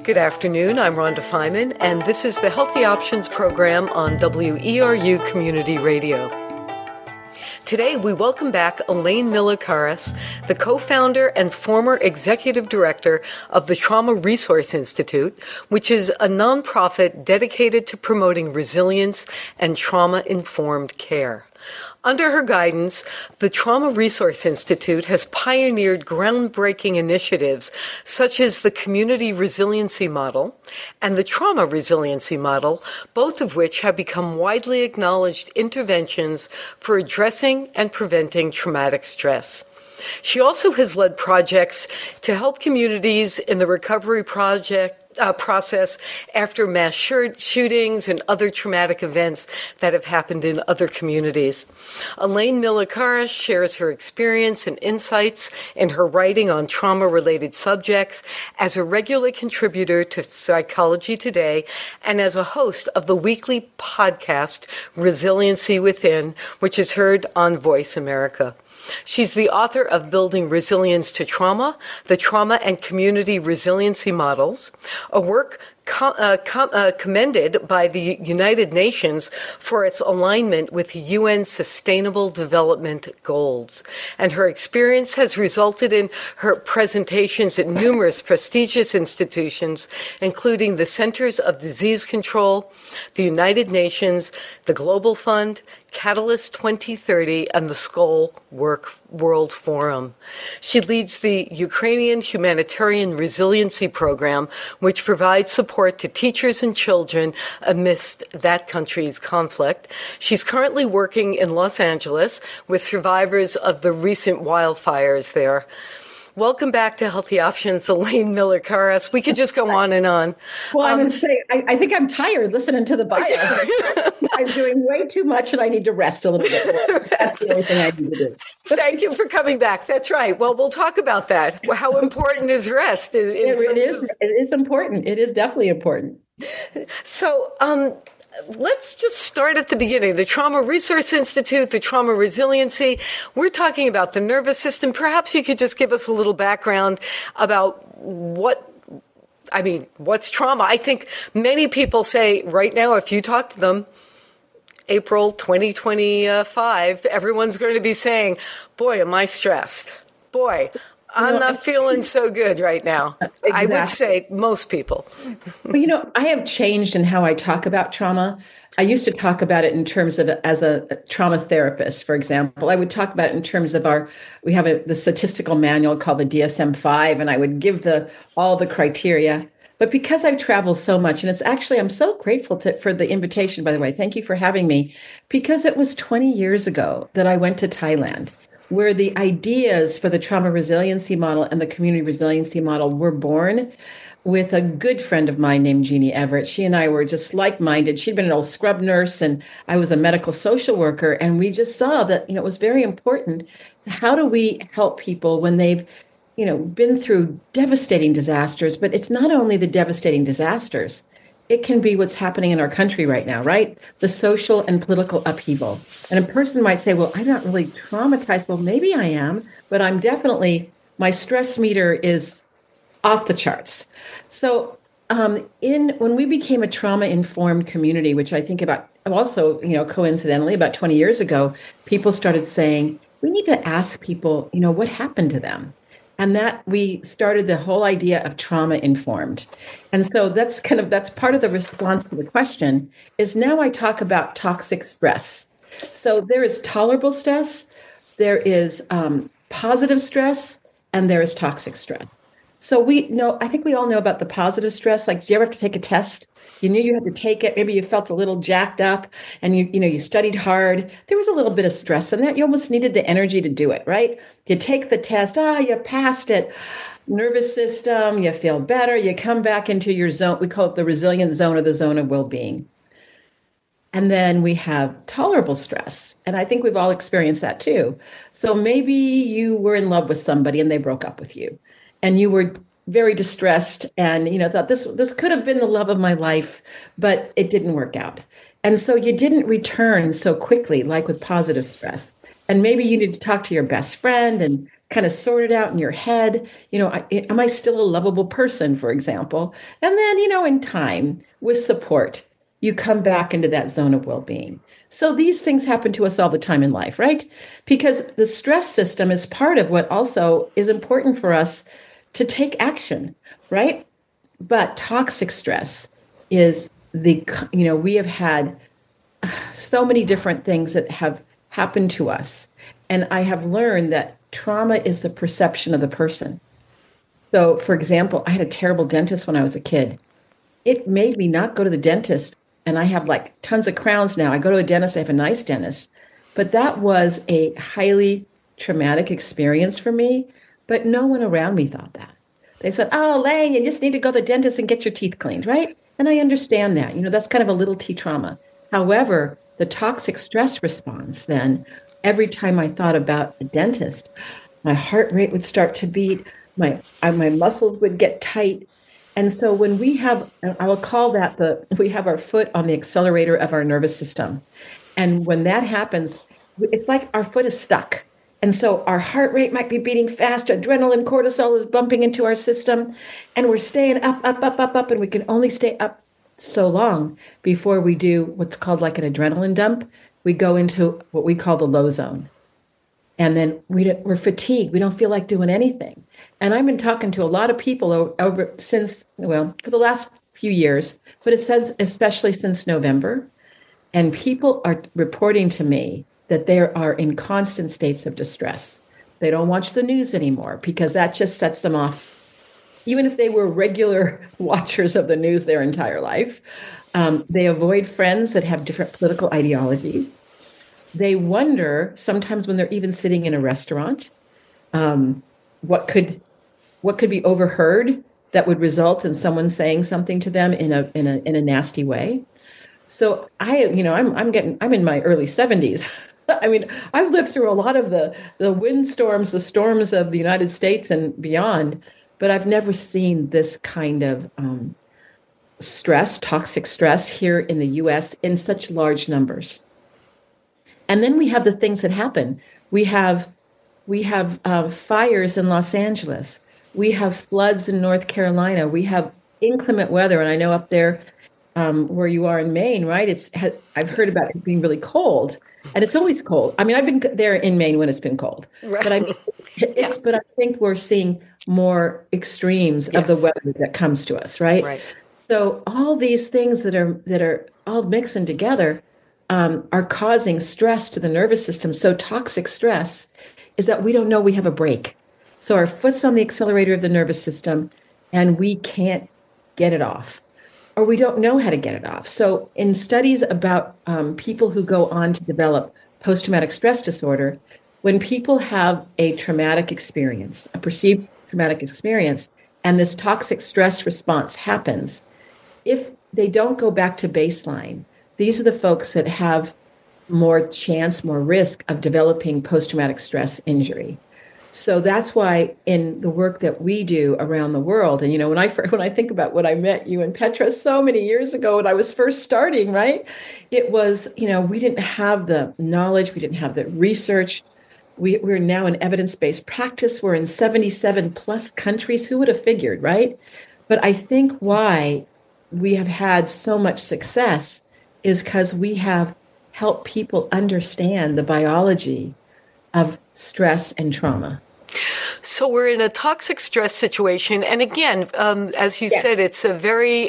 Good afternoon. I'm Rhonda Feiman, and this is the Healthy Options program on WERU Community Radio. Today, we welcome back Elaine Miller-Karas, the co-founder and former executive director of the Trauma Resource Institute, which is a nonprofit dedicated to promoting resilience and trauma-informed care. Under her guidance, the Trauma Resource Institute has pioneered groundbreaking initiatives such as the Community Resiliency Model and the Trauma Resiliency Model, both of which have become widely acknowledged interventions for addressing and preventing traumatic stress. She also has led projects to help communities in the recovery process after mass shootings and other traumatic events that have happened in other communities. Elaine Miller-Karas shares her experience and insights in her writing on trauma-related subjects as a regular contributor to Psychology Today and as a host of the weekly podcast Resiliency Within, which is heard on Voice America. She's the author of Building Resilience to Trauma, the Trauma and Community Resiliency Models, a work commended by the United Nations for its alignment with UN Sustainable Development Goals. And her experience has resulted in her presentations at numerous prestigious institutions, including the Centers of Disease Control, the United Nations, the Global Fund, Catalyst 2030, and the Skoll World Forum. She leads the Ukrainian Humanitarian Resiliency Program, which provides support to teachers and children amidst that country's conflict. She's currently working in Los Angeles with survivors of the recent wildfires there. Welcome back to Healthy Options, Elaine Miller-Karas. We could just go on and on. Well, I'm going to say, I think I'm tired listening to the bio. I'm doing way too much and I need to rest a little bit more. That's the only thing I need to do. Thank you for coming back. That's right. Well, we'll talk about that. How important is rest? It is important. It is definitely important. So, let's just start at the beginning. The Trauma Resource Institute, the Trauma Resiliency. We're talking about the nervous system. Perhaps you could just give us a little background about what's trauma? I think many people say right now, if you talk to them, April 2025, everyone's going to be saying, boy, am I stressed. Boy, I'm not feeling so good right now. Exactly. I would say most people. Well, I have changed in how I talk about trauma. I used to talk about it in terms of as a trauma therapist, for example. I would talk about it in terms of we have the statistical manual called the DSM-5, and I would give all the criteria. But because I've traveled so much, and it's actually, I'm so grateful for the invitation, by the way. Thank you for having me, because it was 20 years ago that I went to Thailand, where the ideas for the trauma resiliency model and the community resiliency model were born with a good friend of mine named Jeannie Everett. She and I were just like-minded. She'd been an old scrub nurse and I was a medical social worker. And we just saw that, it was very important. How do we help people when they've, been through devastating disasters? But it's not only the devastating disasters. It can be what's happening in our country right now, right? The social and political upheaval. And a person might say, well, I'm not really traumatized. Well, maybe I am, but I'm definitely, my stress meter is off the charts. So when we became a trauma-informed community, which I think about also, coincidentally, about 20 years ago, people started saying, we need to ask people, what happened to them? And that we started the whole idea of trauma informed. And so that's part of the response to the question is now I talk about toxic stress. So there is tolerable stress, there is positive stress, and there is toxic stress. So I think we all know about the positive stress. Like, did you ever have to take a test? You knew you had to take it. Maybe you felt a little jacked up and you studied hard. There was a little bit of stress in that. You almost needed the energy to do it, right? You take the test. You passed it. Nervous system, you feel better. You come back into your zone. We call it the resilient zone or the zone of well-being. And then we have tolerable stress. And I think we've all experienced that too. So maybe you were in love with somebody and they broke up with you. And you were very distressed and, thought this could have been the love of my life, but it didn't work out. And so you didn't return so quickly, like with positive stress. And maybe you need to talk to your best friend and kind of sort it out in your head. Am I still a lovable person, for example? And then, in time with support, you come back into that zone of well-being. So these things happen to us all the time in life, right? Because the stress system is part of what also is important for us to take action, right? But toxic stress is we have had so many different things that have happened to us. And I have learned that trauma is the perception of the person. So, for example, I had a terrible dentist when I was a kid. It made me not go to the dentist. And I have like tons of crowns now. I go to a dentist, I have a nice dentist. But that was a highly traumatic experience for me. But no one around me thought that. They said, oh, Lang, you just need to go to the dentist and get your teeth cleaned, right? And I understand that. That's kind of a little t trauma. However, the toxic stress response then, every time I thought about a dentist, my heart rate would start to beat, my muscles would get tight. And so when we have, I will call that we have our foot on the accelerator of our nervous system. And when that happens, it's like our foot is stuck. And so our heart rate might be beating fast, adrenaline, cortisol is bumping into our system, and we're staying up, and we can only stay up so long before we do what's called like an adrenaline dump. We go into what we call the low zone. And then we're fatigued. We don't feel like doing anything. And I've been talking to a lot of people for the last few years, but it says especially since November. And people are reporting to me that they are in constant states of distress. They don't watch the news anymore because that just sets them off. Even if they were regular watchers of the news their entire life, they avoid friends that have different political ideologies. They wonder sometimes when they're even sitting in a restaurant, what could be overheard that would result in someone saying something to them in a nasty way. So I'm in my early 70s. I mean, I've lived through a lot of the windstorms, the storms of the United States and beyond, but I've never seen this kind of stress, toxic stress here in the U.S. in such large numbers. And then we have the things that happen. We have fires in Los Angeles. We have floods in North Carolina. We have inclement weather. And I know up there where you are in Maine, right? I've heard about it being really cold, and it's always cold. I mean, I've been there in Maine when it's been cold, right. But I think we're seeing more extremes of the weather that comes to us, right? Right. So all these things that are all mixing together are causing stress to the nervous system. So toxic stress is that we don't know we have a break. So our foot's on the accelerator of the nervous system, and we can't get it off, or we don't know how to get it off. So in studies about people who go on to develop post-traumatic stress disorder, when people have a traumatic experience, a perceived traumatic experience, and this toxic stress response happens, if they don't go back to baseline, these are the folks that have more chance, more risk of developing post-traumatic stress injury. So that's why in the work that we do around the world, and when I think about when I met you and Petra so many years ago when I was first starting, right? It was, we didn't have the knowledge, we didn't have the research. We're now in evidence-based practice. We're in 77 plus countries. Who would have figured, right? But I think why we have had so much success is because we have helped people understand the biology of stress and trauma. So we're in a toxic stress situation. And again, as you said, it's a very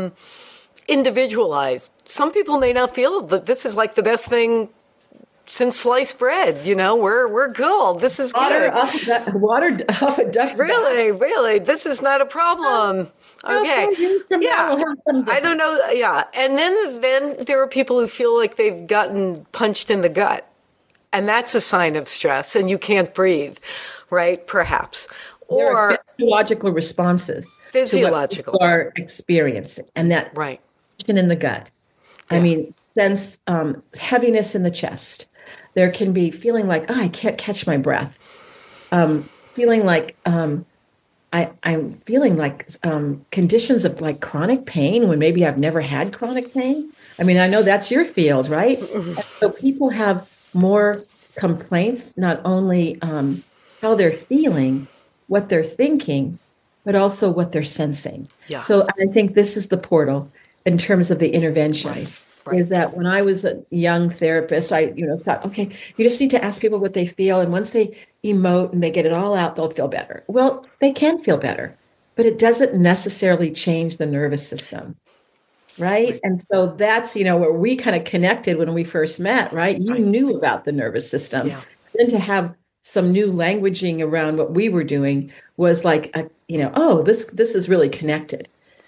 individualized. Some people may not feel that this is like the best thing since sliced bread. We're cool. This is water good. Water off a duck's back. Really, this is not a problem. Okay. Yeah. I don't know. Yeah. And then there are people who feel like they've gotten punched in the gut. And that's a sign of stress, and you can't breathe, right? Perhaps. There are physiological responses to what people are experiencing, and that right in the gut. Yeah. I mean, sense heaviness in the chest. There can be feeling like, I can't catch my breath. Feeling like I'm feeling like conditions of like chronic pain when maybe I've never had chronic pain. I mean, I know that's your field, right? Mm-hmm. So people have more complaints, not only how they're feeling, what they're thinking, but also what they're sensing. Yeah. So I think this is the portal in terms of the intervention. Right. Is that when I was a young therapist, I, thought, okay, you just need to ask people what they feel. And once they emote and they get it all out, they'll feel better. Well, they can feel better, but it doesn't necessarily change the nervous system. Right. And so that's, where we kind of connected when we first met, right? You knew about the nervous system. Yeah. Then to have some new languaging around what we were doing was like, oh, this is really connected.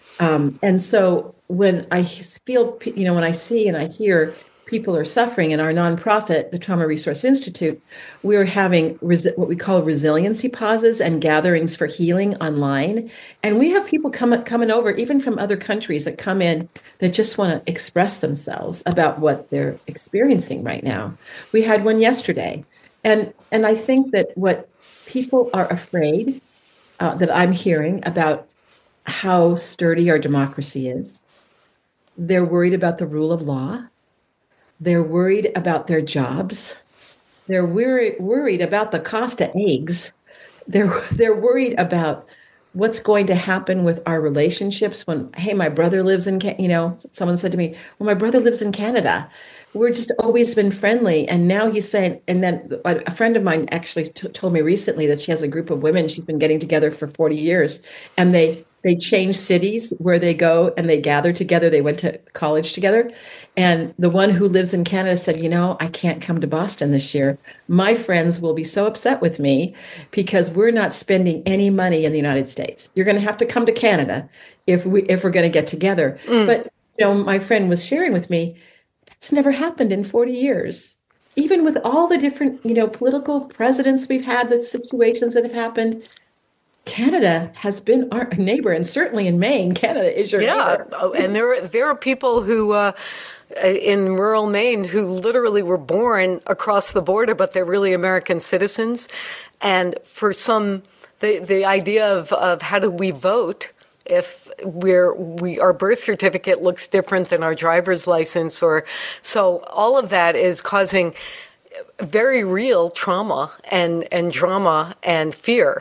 And so when I feel, when I see and I hear people are suffering in our nonprofit, the Trauma Resource Institute, we're having what we call resiliency pauses and gatherings for healing online. And we have people coming over, even from other countries, that come in that just want to express themselves about what they're experiencing right now. We had one yesterday. And I think that what people are afraid that I'm hearing about how sturdy our democracy is, they're worried about the rule of law. They're worried about their jobs. They're worried about the cost of eggs. They're worried about what's going to happen with our relationships when, hey, my brother lives in, someone said to me, well, my brother lives in Canada. We're just always been friendly. And now he's saying, and then a friend of mine actually told me recently that she has a group of women she's been getting together for 40 years. And they change cities where they go and they gather together. They went to college together. And the one who lives in Canada said, I can't come to Boston this year. My friends will be so upset with me because we're not spending any money in the United States. You're going to have to come to Canada if we're going to get together. But, my friend was sharing with me, that's never happened in 40 years. Even with all the different, political presidents we've had, the situations that have happened, Canada has been our neighbor, and certainly in Maine, Canada is your neighbor. Yeah, and there are people who in rural Maine who literally were born across the border, but they're really American citizens. And for some, the idea of how do we vote if our birth certificate looks different than our driver's license, or so all of that is causing very real trauma and drama and fear.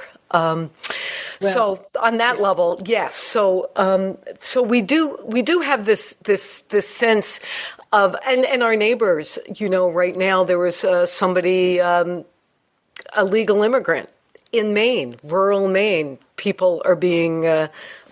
So on that level, yes. So we do have this sense of, and our neighbors, right now there was somebody, a legal immigrant in Maine, rural Maine. People are being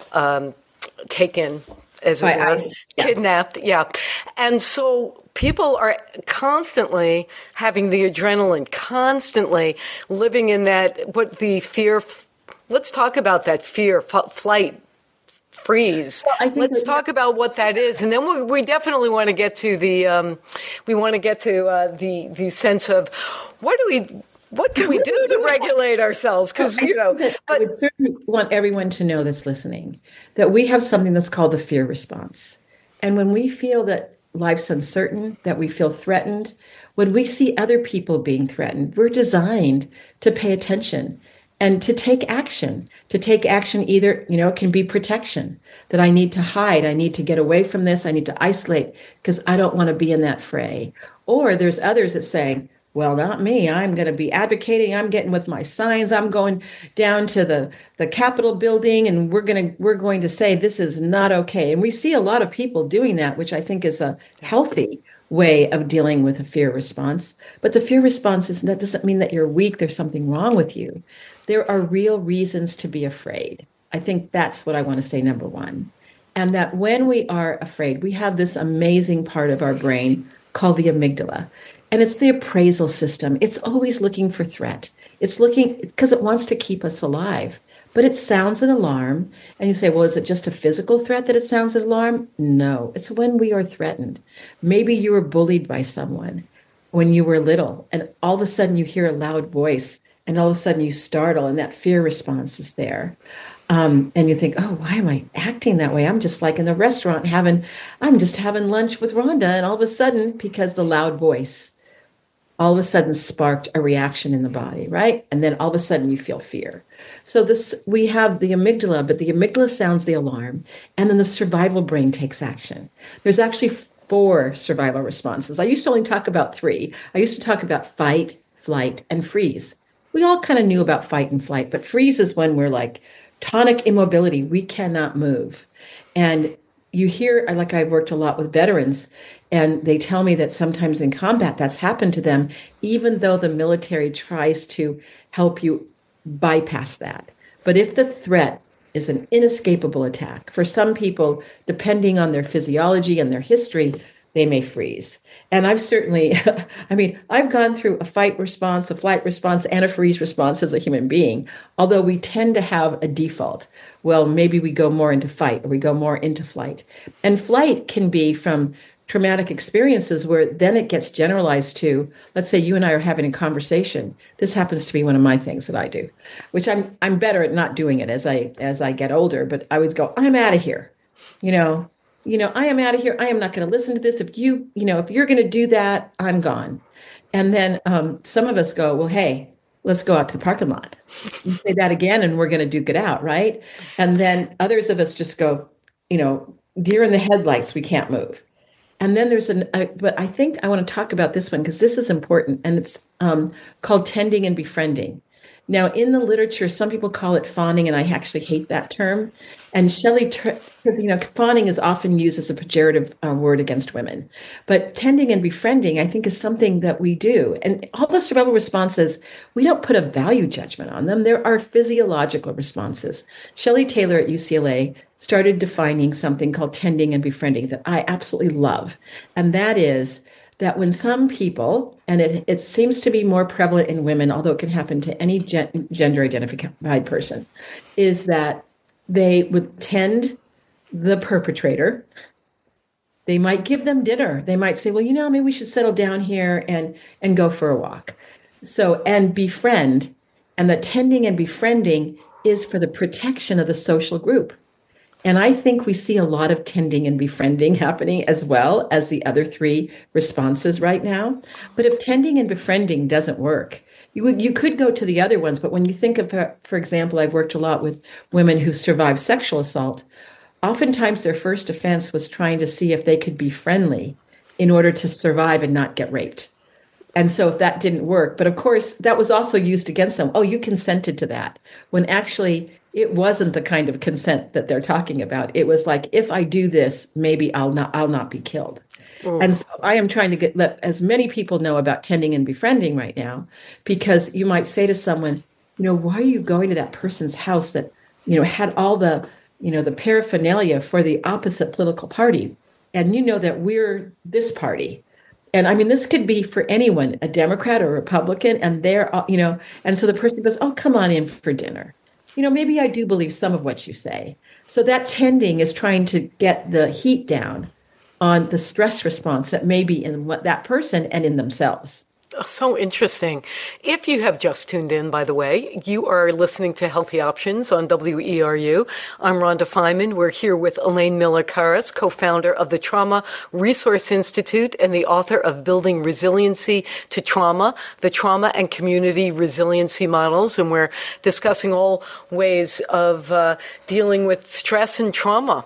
taken, as it were, kidnapped. Yeah. And so people are constantly having the adrenaline, constantly living in that, the fear. Let's talk about that fear, flight, freeze. Well, let's talk about what that is. And then we definitely want to get to the sense of what can we do to regulate ourselves? Because, I would certainly want everyone to know that's listening that we have something that's called the fear response. And when we feel that life's uncertain, that we feel threatened, when we see other people being threatened, we're designed to pay attention and to take action. To take action either, it can be protection, that I need to hide, I need to get away from this, I need to isolate because I don't want to be in that fray. Or there's others that say, well, not me. I'm going to be advocating. I'm getting with my signs. I'm going down to the Capitol building, and we're going to say this is not okay. And we see a lot of people doing that, which I think is a healthy way of dealing with a fear response. But the fear response doesn't mean that you're weak. There's something wrong with you. There are real reasons to be afraid. I think that's what I want to say, number one. And that when we are afraid, we have this amazing part of our brain called the amygdala. And it's the appraisal system. It's always looking for threat. It's looking because it wants to keep us alive. But it sounds an alarm. And you say, well, is it just a physical threat that it sounds an alarm? No, it's when we are threatened. Maybe you were bullied by someone when you were little, and all of a sudden you hear a loud voice, and all of a sudden you startle, and that fear response is there. And you think, oh, why am I acting that way? I'm just like in the restaurant I'm just having lunch with Rhonda. And all of a sudden, because the loud voice all of a sudden sparked a reaction in the body, right? And then all of a sudden you feel fear. So we have the amygdala, but the amygdala sounds the alarm, and then the survival brain takes action. There's actually 4 survival responses. I used to only talk about 3. I used to talk about fight, flight, and freeze. we all kind of knew about fight and flight, but freeze is when we're like tonic immobility. We cannot move. And you hear, like I've worked a lot with veterans, and they tell me that sometimes in combat that's happened to them, even though the military tries to help you bypass that. But if the threat is an inescapable attack, for some people, depending on their physiology and their history, they may freeze. And I've certainly, I mean, I've gone through a fight response, a flight response, and a freeze response as a human being, although we tend to have a default. Well, maybe we go more into fight or we go more into flight. And flight can be from traumatic experiences where then it gets generalized to, let's say you and I are having a conversation. This happens to be one of my things that I do, which I'm better at not doing it as I get older, but I would go, I'm out of here. I am out of here. I am not going to listen to this. If you're going to do that, I'm gone. And then some of us go, well, hey, let's go out to the parking lot. You say that again, and we're going to duke it out, right? And then others of us just go, deer in the headlights, we can't move. And then but I think I want to talk about this one because this is important, and it's called tending and befriending. Now, in the literature, some people call it fawning, and I actually hate that term. And Shelley, fawning is often used as a pejorative word against women. But tending and befriending, I think, is something that we do. And all those survival responses, we don't put a value judgment on them. There are physiological responses. Shelley Taylor at UCLA started defining something called tending and befriending that I absolutely love. And that is that when some people, and it seems to be more prevalent in women, although it can happen to any gender identified person, is that they would tend the perpetrator. They might give them dinner. They might say, well, maybe we should settle down here and go for a walk. So, and befriend, and the tending and befriending is for the protection of the social group. And I think we see a lot of tending and befriending happening as well as the other three responses right now. But if tending and befriending doesn't work, you could go to the other ones. But when you think of, for example, I've worked a lot with women who survived sexual assault. Oftentimes their first offense was trying to see if they could be friendly in order to survive and not get raped. And so if that didn't work, but of course that was also used against them. Oh, you consented to that. When actually it wasn't the kind of consent that they're talking about. It was like, if I do this, maybe I'll not be killed. And so I am trying to let as many people know about tending and befriending right now, because you might say to someone, why are you going to that person's house that, had all the, the paraphernalia for the opposite political party? And that we're this party. And I mean, this could be for anyone, a Democrat or a Republican, and they're, and so the person goes, oh, come on in for dinner. Maybe I do believe some of what you say. So that tending is trying to get the heat down on the stress response that may be in that person and in themselves. So interesting. If you have just tuned in, by the way, you are listening to Healthy Options on WERU. I'm Rhonda Feiman. We're here with Elaine Miller-Karas, co-founder of the Trauma Resource Institute and the author of Building Resiliency to Trauma, the Trauma and Community Resiliency Models. And we're discussing all ways of dealing with stress and trauma.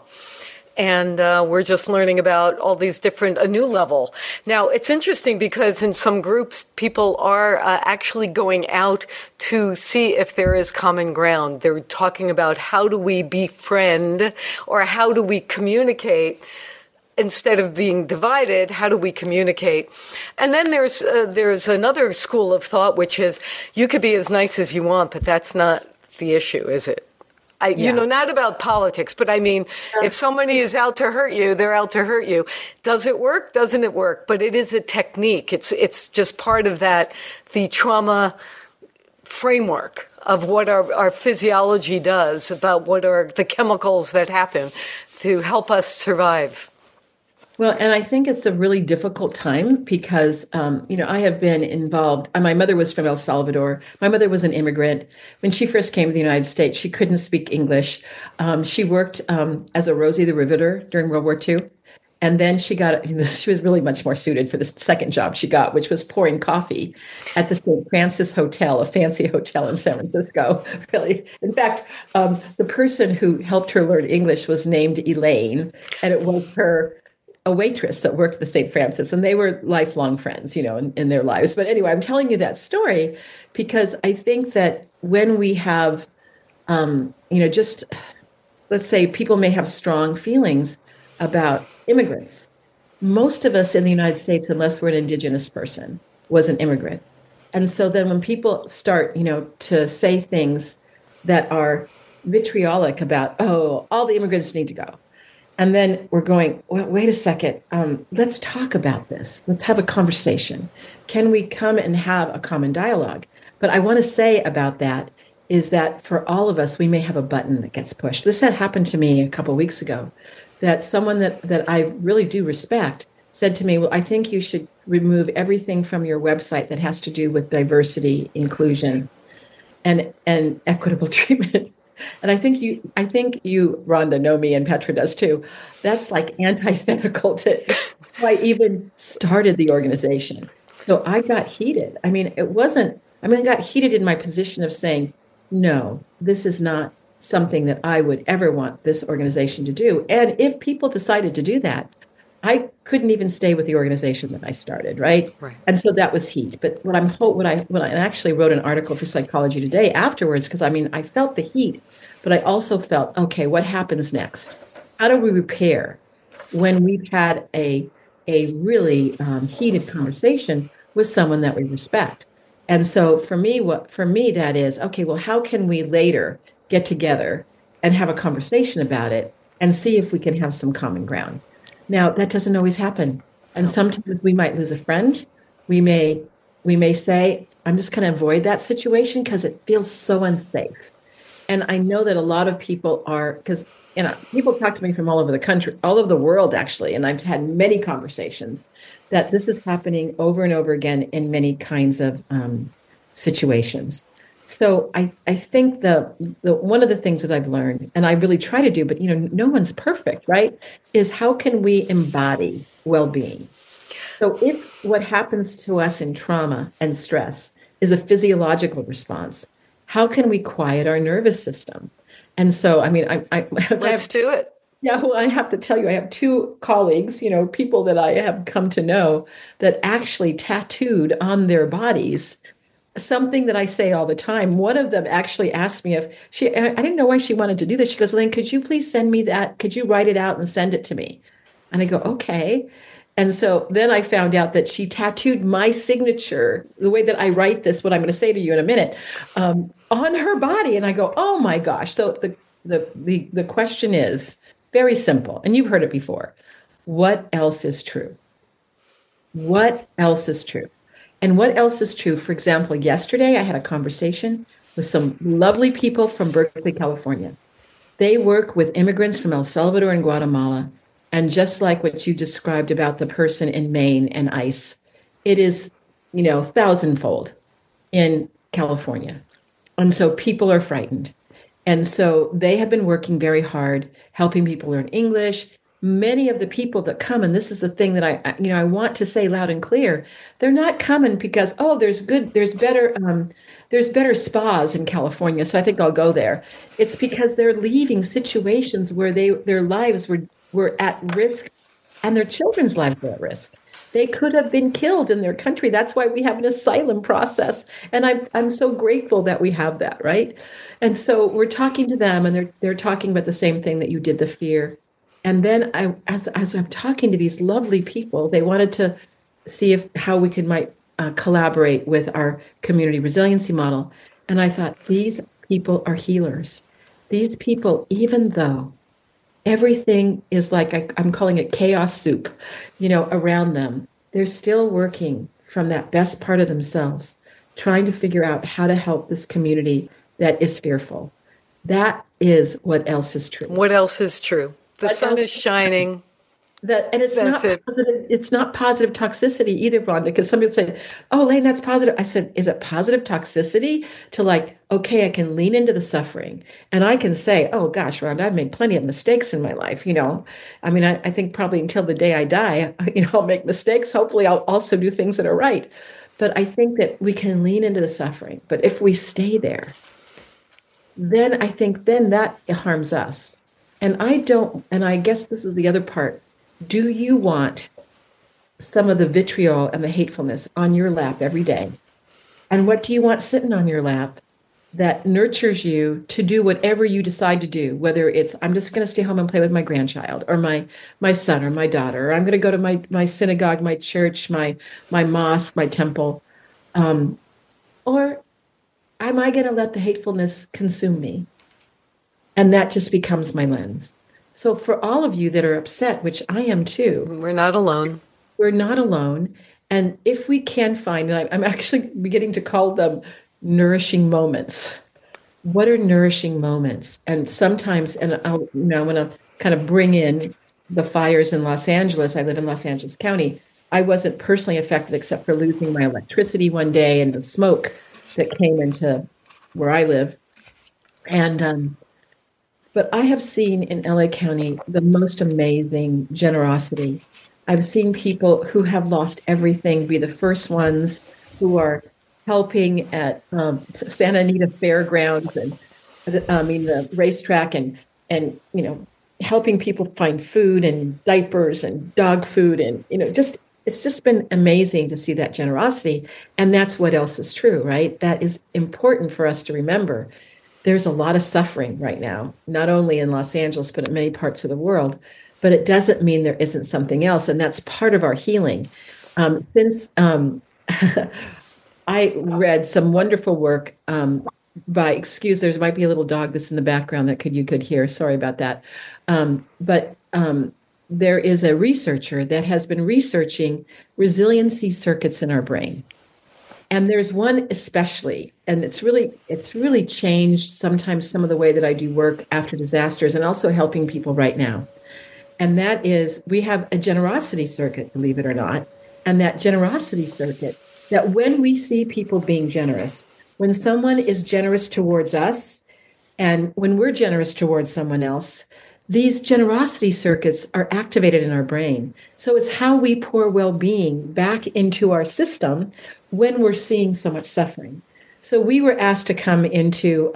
And we're just learning about all these different, a new level. Now, it's interesting because in some groups, people are actually going out to see if there is common ground. They're talking about how do we befriend, or how do we communicate. Instead of being divided, how do we communicate? And then there's another school of thought, which is you could be as nice as you want, but that's not the issue, is it? Not about politics, but I mean, if somebody is out to hurt you, they're out to hurt you. Does it work? Doesn't it work? But it is a technique. It's just part of that, the trauma framework of what our physiology does, about what are the chemicals that happen to help us survive. Well, and I think it's a really difficult time because, I have been involved. My mother was from El Salvador. My mother was an immigrant. When she first came to the United States, she couldn't speak English. She worked as a Rosie the Riveter during World War II. And then she was really much more suited for the second job she got, which was pouring coffee at the St. Francis Hotel, a fancy hotel in San Francisco, really. In fact, the person who helped her learn English was named Elaine, and it was her a waitress that worked at the St. Francis, and they were lifelong friends, in their lives. But anyway, I'm telling you that story because I think that when we have, just let's say people may have strong feelings about immigrants. Most of us in the United States, unless we're an indigenous person, was an immigrant. And so then when people start, to say things that are vitriolic about, oh, all the immigrants need to go. And then we're going, well, wait a second, let's talk about this. Let's have a conversation. Can we come and have a common dialogue? But I want to say about that is that for all of us, we may have a button that gets pushed. This had happened to me a couple of weeks ago, that someone that I really do respect said to me, well, I think you should remove everything from your website that has to do with diversity, inclusion, and equitable treatment. And I think you, Rhonda, know me, and Petra does too. That's like antithetical to why I even started the organization. So I got heated. I got heated in my position of saying, no, this is not something that I would ever want this organization to do. And if people decided to do that, I couldn't even stay with the organization that I started, right? And so that was heat. But I actually wrote an article for Psychology Today afterwards, because I felt the heat, but I also felt, okay, what happens next? How do we repair when we've had a really heated conversation with someone that we respect? And so for me, that is, okay, well, how can we later get together and have a conversation about it and see if we can have some common ground? Now, that doesn't always happen. And sometimes we might lose a friend. We may say, I'm just going to avoid that situation because it feels so unsafe. And I know that a lot of people are, because people talk to me from all over the country, all over the world, actually, and I've had many conversations that this is happening over and over again in many kinds of situations. So I think the one of the things that I've learned, and I really try to do, but no one's perfect, right? Is how can we embody well-being? So if what happens to us in trauma and stress is a physiological response, how can we quiet our nervous system? And so, let's do it. Yeah, well, I have to tell you, I have two colleagues, people that I have come to know that actually tattooed on their bodies something that I say all the time. One of them actually asked me I didn't know why she wanted to do this. She goes, Elaine, could you please send me that? Could you write it out and send it to me? And I go, okay. And so then I found out that she tattooed my signature, the way that I write this, what I'm going to say to you in a minute, on her body. And I go, oh my gosh. So the question is very simple, and you've heard it before. What else is true? What else is true? And what else is true? For example, yesterday I had a conversation with some lovely people from Berkeley, California. They work with immigrants from El Salvador and Guatemala. And just like what you described about the person in Maine and ICE, it is, thousandfold in California. And so people are frightened. And so they have been working very hard, helping people learn English. Many of the people that come, and this is the thing that I want to say loud and clear, they're not coming because, there's better spas in California, so I think I'll go there. It's because they're leaving situations where their lives were at risk, and their children's lives were at risk. They could have been killed in their country. That's why we have an asylum process. And I'm so grateful that we have that, right? And so we're talking to them, and they're talking about the same thing that you did, the fear. And then as I'm talking to these lovely people, they wanted to see how we might collaborate with our community resiliency model. And I thought, these people are healers. These people, even though everything is like, I'm calling it chaos soup, around them, they're still working from that best part of themselves, trying to figure out how to help this community that is fearful. That is what else is true. What else is true? The sun is shining. It's not positive toxicity either, Rhonda, because somebody said, oh, Elaine, that's positive. I said, is it positive toxicity to okay, I can lean into the suffering and I can say, oh gosh, Rhonda, I've made plenty of mistakes in my life. I think probably until the day I die, I'll make mistakes. Hopefully I'll also do things that are right. But I think that we can lean into the suffering. But if we stay there, then I think that harms us. And I guess this is the other part. Do you want some of the vitriol and the hatefulness on your lap every day? And what do you want sitting on your lap that nurtures you to do whatever you decide to do? Whether it's, I'm just going to stay home and play with my grandchild or my son or my daughter, or I'm going to go to my synagogue, my church, my mosque, my temple. Or am I going to let the hatefulness consume me? And that just becomes my lens. So for all of you that are upset, which I am too. We're not alone. We're not alone. And if we can find, and I'm actually beginning to call them nourishing moments. What are nourishing moments? And sometimes, and I want to kind of bring in the fires in Los Angeles. I live in Los Angeles County. I wasn't personally affected except for losing my electricity one day and the smoke that came into where I live. And but I have seen in LA County the most amazing generosity. I've seen people who have lost everything be the first ones who are helping at Santa Anita Fairgrounds and the racetrack and helping people find food and diapers and dog food and it's just been amazing to see that generosity. And that's what else is true, right? That is important for us to remember. There's a lot of suffering right now, not only in Los Angeles, but in many parts of the world. But it doesn't mean there isn't something else. And that's part of our healing. Since I read some wonderful work there might be a little dog that's in the background that you could hear. Sorry about that. But there is a researcher that has been researching resiliency circuits in our brain. And there's one especially, and it's really changed sometimes some of the way that I do work after disasters and also helping people right now. And that is, we have a generosity circuit, believe it or not. And that generosity circuit, that when we see people being generous, when someone is generous towards us, and when we're generous towards someone else, these generosity circuits are activated in our brain. So it's how we pour well-being back into our system when we're seeing so much suffering. So we were asked to come into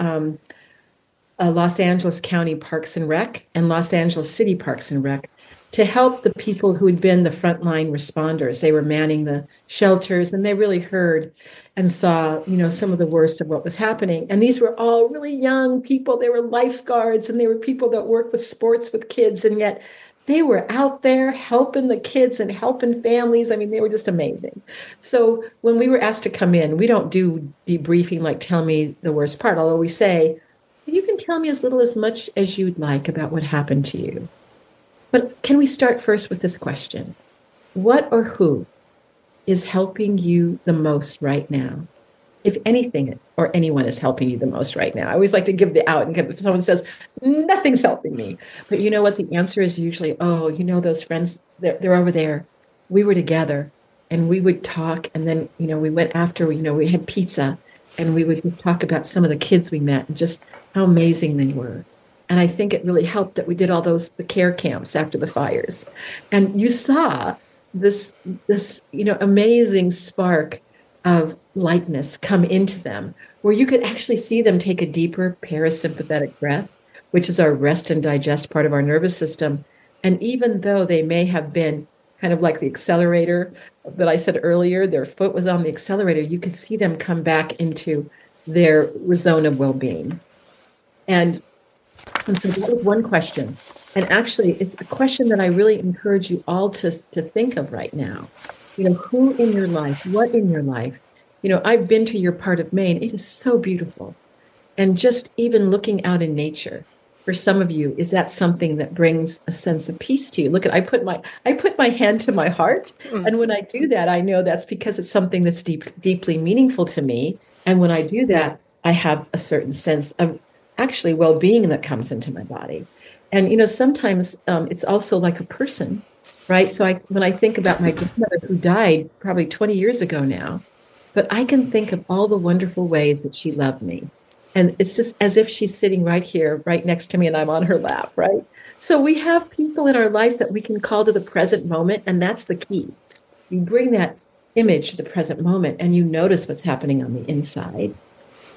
Los Angeles County Parks and Rec and Los Angeles City Parks and Rec to help the people who had been the frontline responders. They were manning the shelters, and they really heard and saw, some of the worst of what was happening. And these were all really young people. They were lifeguards, and they were people that worked with sports with kids, and yet they were out there helping the kids and helping families. I mean, they were just amazing. So when we were asked to come in, we don't do debriefing like tell me the worst part, although we say, you can tell me as little as much as you'd like about what happened to you. But can we start first with this question? What or who is helping you the most right now? If anything or anyone is helping you the most right now. I always like to give the out, and if someone says, nothing's helping me. But you know what? The answer is usually, those friends, they're over there. We were together and we would talk. And then, we went after, we had pizza and we would talk about some of the kids we met and just how amazing they were. And I think it really helped that we did all the care camps after the fires. And you saw this amazing spark of lightness come into them, where you could actually see them take a deeper parasympathetic breath, which is our rest and digest part of our nervous system. And even though they may have been kind of like the accelerator that I said earlier, their foot was on the accelerator, you could see them come back into their zone of well-being. And so that was one question. And actually, it's a question that I really encourage you all to think of right now. Who in your life, what in your life? I've been to your part of Maine. It is so beautiful. And just even looking out in nature, for some of you, is that something that brings a sense of peace to you? Look, I put my hand to my heart. And when I do that, I know that's because it's something that's deeply meaningful to me. And when I do that, I have a certain sense of actually well-being that comes into my body. And, sometimes it's also like a person, right? So when I think about my grandmother who died probably 20 years ago now, but I can think of all the wonderful ways that she loved me. And it's just as if she's sitting right here, right next to me, and I'm on her lap, right? So we have people in our life that we can call to the present moment, and that's the key. You bring that image to the present moment, and you notice what's happening on the inside.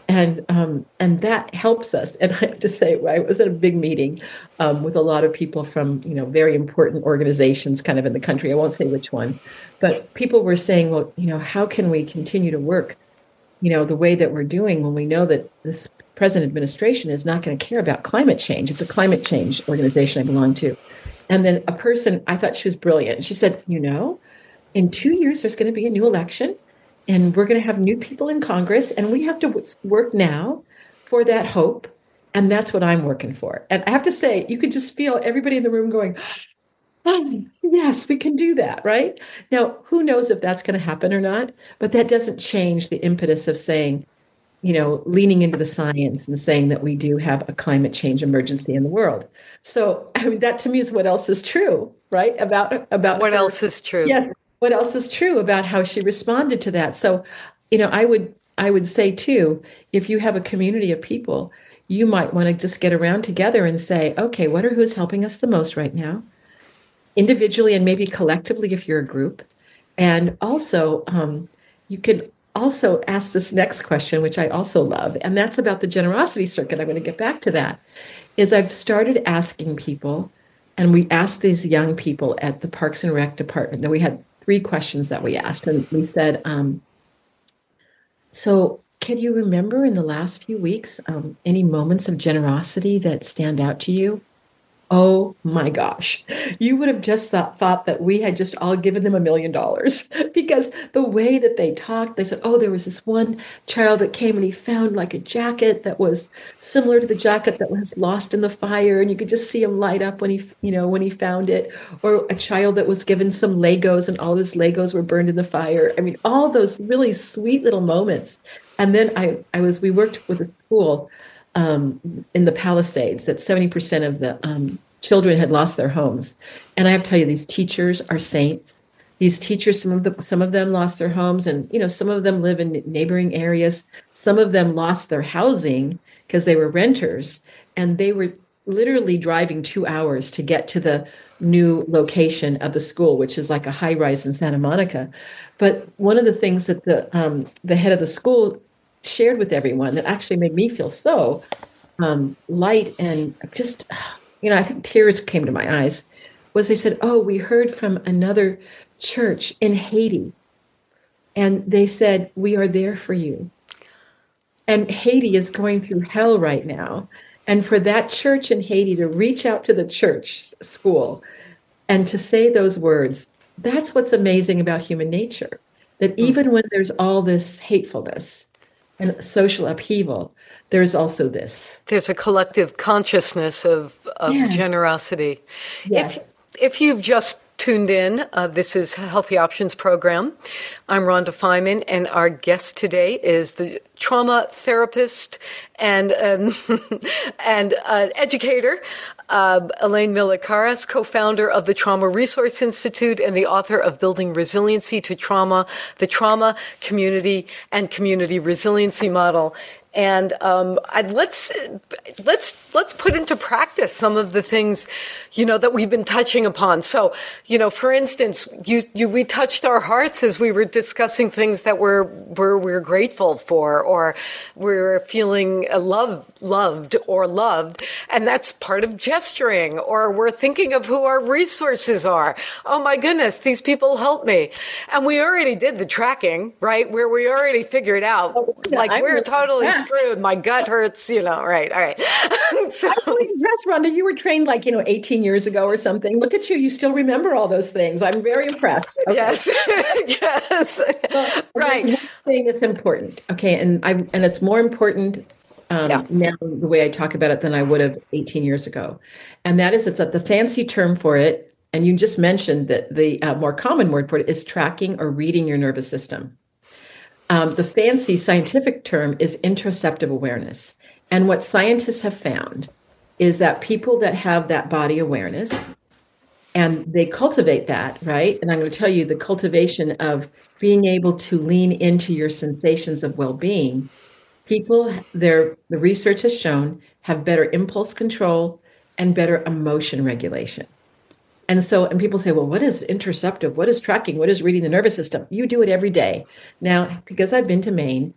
And that helps us. And I have to say, I was at a big meeting with a lot of people from, very important organizations kind of in the country. I won't say which one, but people were saying, well, how can we continue to work, the way that we're doing when we know that this present administration is not going to care about climate change. It's a climate change organization I belong to. And then a person, I thought she was brilliant. She said, in 2 years, there's going to be a new election. And we're going to have new people in Congress, and we have to work now for that hope. And that's what I'm working for. And I have to say, you could just feel everybody in the room going, oh, yes, we can do that, right? Now, who knows if that's going to happen or not? But that doesn't change the impetus of saying, leaning into the science and saying that we do have a climate change emergency in the world. So, that to me is what else is true, right? About what her. else is true? Yes. What else is true about how she responded to that? So, I would say too, if you have a community of people, you might want to just get around together and say, okay, who's helping us the most right now? Individually and maybe collectively if you're a group. And also, you could also ask this next question, which I also love, and that's about the generosity circuit. I'm going to get back to that, is I've started asking people, and we asked these young people at the Parks and Rec department, that we had 3 questions that we asked. And we said, so can you remember in the last few weeks any moments of generosity that stand out to you? Oh my gosh, you would have just thought that we had just all given them $1 million because the way that they talked, they said, oh, there was this one child that came and he found like a jacket that was similar to the jacket that was lost in the fire. And you could just see him light up when he found it. Or a child that was given some Legos and all his Legos were burned in the fire. I mean, all those really sweet little moments. And then we worked with a school in the Palisades, that 70% of the children had lost their homes. And I have to tell you, these teachers are saints. These teachers, some of them lost their homes, and some of them live in neighboring areas. Some of them lost their housing because they were renters, and they were literally driving 2 hours to get to the new location of the school, which is like a high rise in Santa Monica. But one of the things that the head of the school shared with everyone that actually made me feel so light and just, I think tears came to my eyes, was they said, oh, we heard from another church in Haiti. And they said, we are there for you. And Haiti is going through hell right now. And for that church in Haiti to reach out to the church school and to say those words, that's what's amazing about human nature. That even when there's all this hatefulness and social upheaval, there's also this. There's a collective consciousness of generosity. Yes. If you've just tuned in, this is Healthy Options program. I'm Rhonda Feiman, and our guest today is the trauma therapist and an educator, Elaine Miller-Caras, co-founder of the Trauma Resource Institute and the author of Building Resiliency to Trauma, the Trauma, Community, and Community Resiliency Model. And let's put into practice some of the things, that we've been touching upon. So, for instance, we touched our hearts as we were discussing things that we're grateful for, or we're feeling loved, and that's part of gesturing. Or we're thinking of who our resources are. Oh my goodness, these people help me, and we already did the tracking, right? Where we already figured out, we're totally screwed. My gut hurts, right. All right. So, yes, Rhonda, you were trained 18 years ago or something. Look at you. You still remember all those things. I'm very impressed. Okay. Yes. Yes. Well, right. One thing that's important. Okay. And it's more important now the way I talk about it than I would have 18 years ago. And that is, it's the fancy term for it. And you just mentioned that the more common word for it is tracking or reading your nervous system. The fancy scientific term is interoceptive awareness. And what scientists have found is that people that have that body awareness and they cultivate that, right? And I'm going to tell you the cultivation of being able to lean into your sensations of well-being, the research has shown, have better impulse control and better emotion regulation. And people say, well, what is interoceptive? What is tracking? What is reading the nervous system? You do it every day. Now, because I've been to Maine,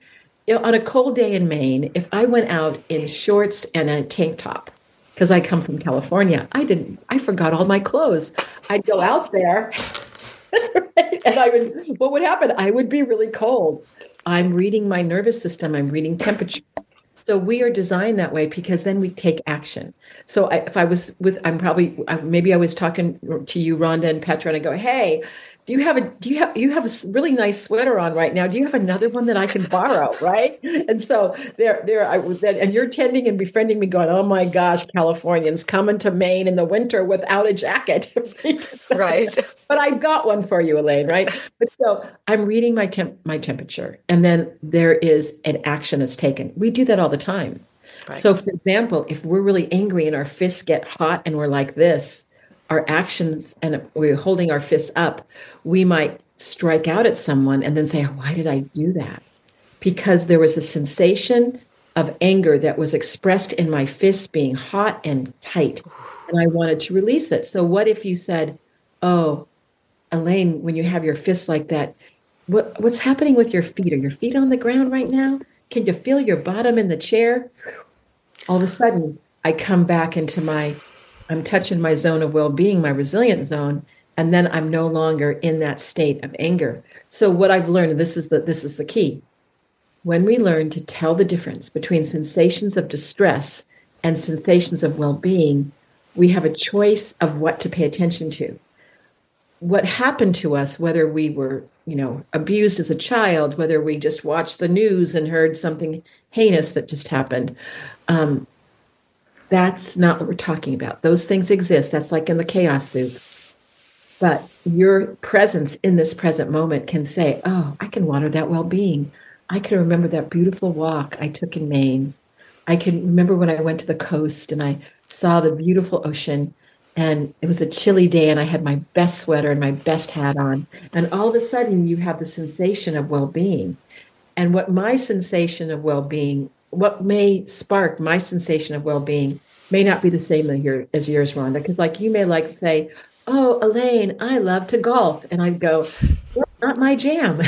on a cold day in Maine, if I went out in shorts and a tank top, because I come from California, I forgot all my clothes. I'd go out there and what would happen? I would be really cold. I'm reading my nervous system. I'm reading temperature. So we are designed that way because then we take action. So if I was with, maybe I was talking to you, Rhonda and Petra, and I go, hey, you have a really nice sweater on right now. Do you have another one that I can borrow? Right. And so and you're tending and befriending me going, oh my gosh, Californians coming to Maine in the winter without a jacket. Right. But I've got one for you, Elaine, right? But so I'm reading my temperature, and then there is an action that's taken. We do that all the time. Right. So for example, if we're really angry and our fists get hot and we're like this, our actions, and we're holding our fists up, we might strike out at someone and then say, why did I do that? Because there was a sensation of anger that was expressed in my fists being hot and tight, and I wanted to release it. So what if you said, oh, Elaine, when you have your fists like that, what's happening with your feet? Are your feet on the ground right now? Can you feel your bottom in the chair? All of a sudden, I come back into I'm touching my zone of well-being, my resilient zone, and then I'm no longer in that state of anger. So what I've learned, this is the key. When we learn to tell the difference between sensations of distress and sensations of well-being, we have a choice of what to pay attention to. What happened to us, whether we were, abused as a child, whether we just watched the news and heard something heinous that just happened, that's not what we're talking about. Those things exist. That's like in the chaos soup. But your presence in this present moment can say, oh, I can water that well-being. I can remember that beautiful walk I took in Maine. I can remember when I went to the coast and I saw the beautiful ocean, and it was a chilly day and I had my best sweater and my best hat on. And all of a sudden you have the sensation of well-being. And what may spark my sensation of well-being may not be the same as yours, Rhonda. Because you may say, oh, Elaine, I love to golf. And I'd go, well, not my jam.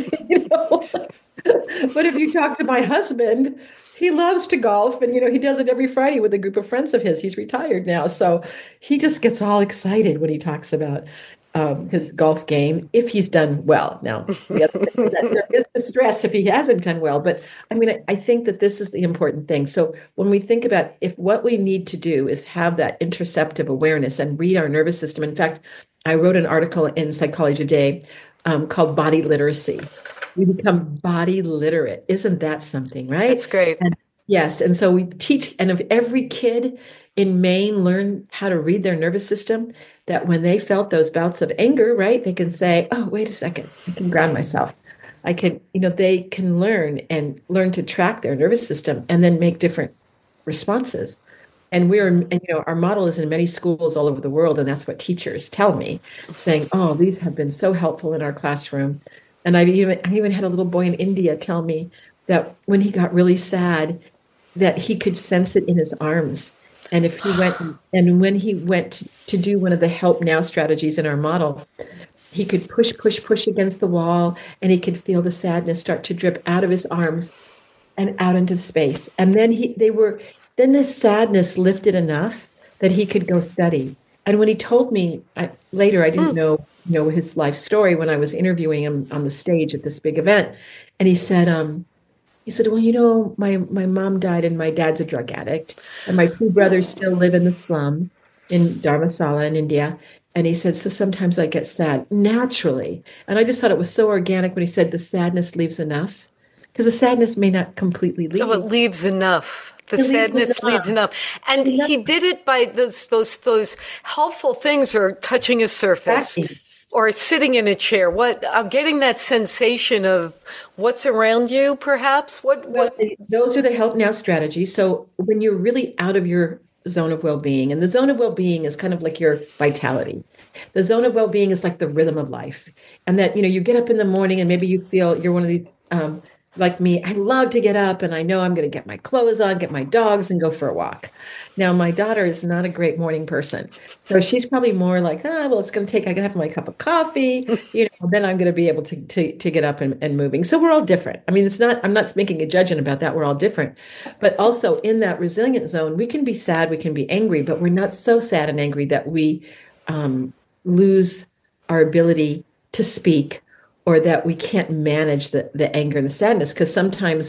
But if you talk to my husband, he loves to golf, and he does it every Friday with a group of friends of his. He's retired now, so he just gets all excited when he talks about his golf game, if he's done well. Now, there is the stress if he hasn't done well, but I think that this is the important thing. So when we think about if what we need to do is have that interoceptive awareness and read our nervous system. In fact, I wrote an article in Psychology Today called Body Literacy. We become body literate. Isn't that something, right? That's great. Yes. And so we teach, and if every kid in Maine learned how to read their nervous system, that when they felt those bouts of anger, right, they can say, oh, wait a second, I can ground myself. I can, they can learn to track their nervous system and then make different responses. And our model is in many schools all over the world. And that's what teachers tell me, saying, oh, these have been so helpful in our classroom. And I even had a little boy in India tell me that when he got really sad, that he could sense it in his arms. And when he went to do one of the help now strategies in our model, he could push against the wall, and he could feel the sadness start to drip out of his arms and out into space. And then this sadness lifted enough that he could go study. And when he told me later, I didn't know his life story when I was interviewing him on the stage at this big event. And he said, well, my mom died and my dad's a drug addict. And my two brothers still live in the slum in Dharamsala in India. And he said, so sometimes I get sad naturally. And I just thought it was so organic when he said the sadness leaves enough. Because the sadness may not completely leave. Oh, it leaves enough. The sadness leads enough. And he did it by those helpful things, or touching a surface, or sitting in a chair. Getting that sensation of what's around you, perhaps? Those are the help now strategies. So when you're really out of your zone of well-being, and the zone of well-being is kind of like your vitality. The zone of well-being is like the rhythm of life. And that, you get up in the morning and maybe you feel you're one of the like me, I love to get up and I know I'm going to get my clothes on, get my dogs, and go for a walk. Now, my daughter is not a great morning person. So she's probably more like, well, it's going to take, I can have my cup of coffee, then I'm going to be able to get up and moving. So we're all different. I mean, I'm not making a judgment about that. We're all different. But also in that resilient zone, we can be sad, we can be angry, but we're not so sad and angry that we lose our ability to speak or that we can't manage the anger and the sadness. Because sometimes,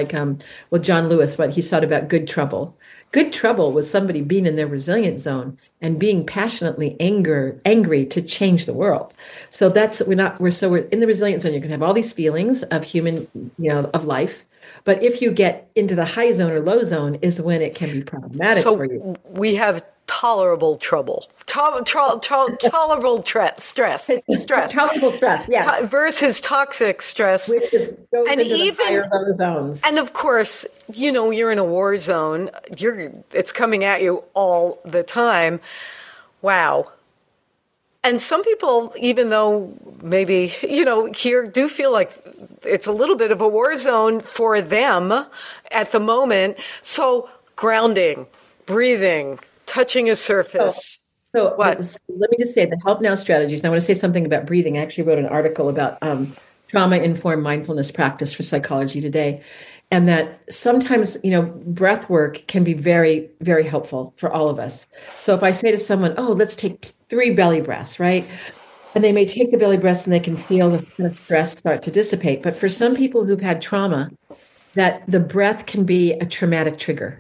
John Lewis, what he thought about good trouble. Good trouble was somebody being in their resilient zone and being passionately angry to change the world. So we're in the resilient zone. You can have all these feelings of human, of life. But if you get into the high zone or low zone is when it can be problematic for you. We have tolerable trouble, tolerable stress, tolerable stress, yes, versus toxic stress, which goes into the higher low zones. And of course, you're in a war zone. It's coming at you all the time. Wow. And some people, even though maybe, here do feel like it's a little bit of a war zone for them at the moment. So grounding, breathing, touching a surface. So let me just say the Help Now strategies. And I want to say something about breathing. I actually wrote an article about trauma-informed mindfulness practice for Psychology Today. And that sometimes, breath work can be very, very helpful for all of us. So if I say to someone, let's take 3 belly breaths, right? And they may take the belly breaths and they can feel the kind of stress start to dissipate. But for some people who've had trauma, that the breath can be a traumatic trigger.